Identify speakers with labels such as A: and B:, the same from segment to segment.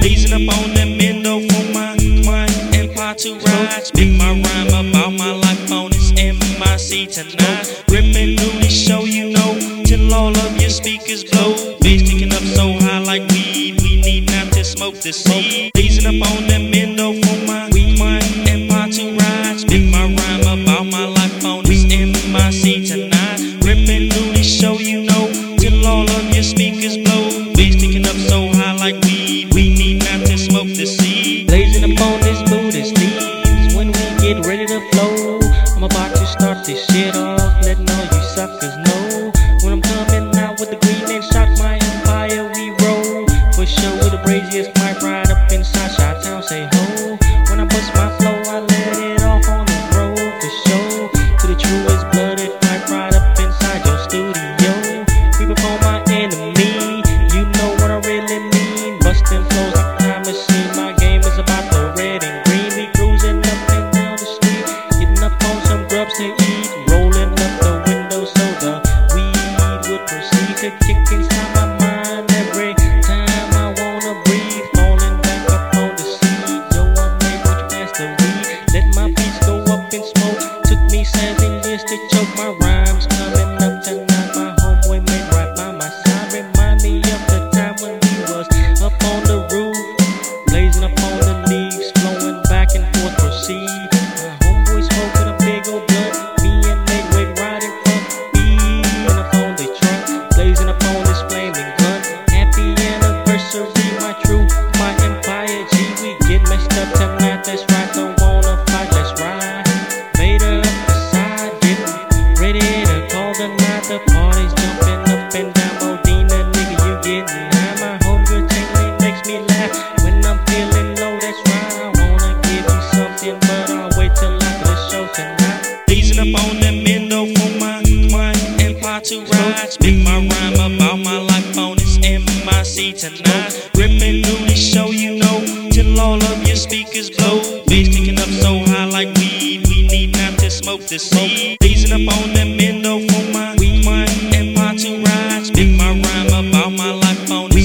A: Blazing up on that window for my empire to ride. Spit my rhyme about my life on this MIC tonight. Ripping through the show, you know, till all of your speakers blow. Bass kicking up so high like weed, we need not to smoke the seed. Blazing up on that window for my empire to ride. Spit my rhyme about my life on this MIC tonight. Ripping through the show, you know, till all of your speakers blow. Bass kicking up so high like weed, we need not to smoke the seed.
B: Blazing upon this Buddhist leaves when we get ready to flow. I'm about to start this shit off, letting all you suckers know. When I'm coming out with the green and shock my empire, we roll. For sure with the braziest pipe right up inside Chi-Town, say ho. When I bust my flow, I let it off on the road. For sure, to the truest blooded pipe right up inside your studio. Creep up on my enemy, you know what I really mean. Busting flows like a time machine, my game is about the red and green. We cruising up and down the street, getting up on some grubs to eat. Rolling up the window so the weed would proceed to kick inside my mind every time I wanna breathe. Falling back up on the seat, yo, I make what you pass the weed. Let my beats go up in smoke, took me 7 years to choke. My rhymes coming up tonight, my homeboy made right by my side. Remind me of the time when we was up on the roof, blazing up on the leaves, flowing back and forth, proceed. My homeboy smoking a big old blunt, me and Nate wait right in front, being up on the trunk, blazing up on this flaming gun. Happy anniversary, my true, my empire G. We get messed up tonight, that's right, don't wanna fight, let's ride. Later up the side, getting ready to call the night. The party's jumping up and down, Modena, nigga, you getting high. My homegirl tingling makes me laugh when I'm feeling low, that's right. I wanna give you something, but I'll wait till after the show tonight.
A: Blazing up on that window for my empire to ride. Spit my rhyme about my life on this MIC tonight. Ripping through the show, you know, till all of your speakers blow. Bass kicking up so high like weed, we need not to smoke the seed. Blazing up on that window for my empire to ride. Spit my rhyme about my life on this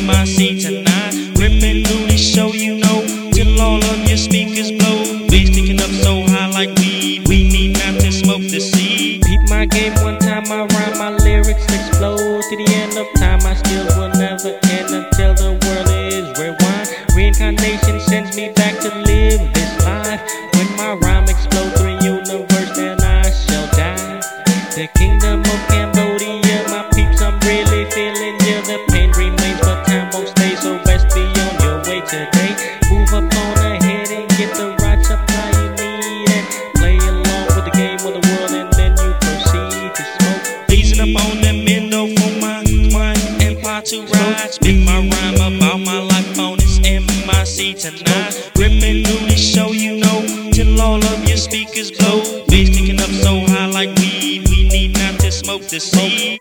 A: MIC tonight. Ripping through the show, you know, till all of your speakers blow. Bass kicking up so high like weed, we need not to smoke the seed.
B: Beat my game one time, I rhyme, my lyrics explode. To the end of time, my skills will never end until the world is rewind. Reincarnation sends me back to live this life. When my rhyme explodes through the universe, then I shall die. The kingdom of Cambodia, my peeps, I'm really feeling ya. The pain remains, but time won't stay, so best be on your way today. Move up on ahead and get the right supply you need, and play along with the game of the world, and then you proceed to smoke.
A: Blazing up on that window for my empire to ride. Spit my rhyme about my life on this MIC tonight. Ripping through the show, you know, till all of your speakers blow. Bass kicking up so high like weed, we need not to smoke the seed.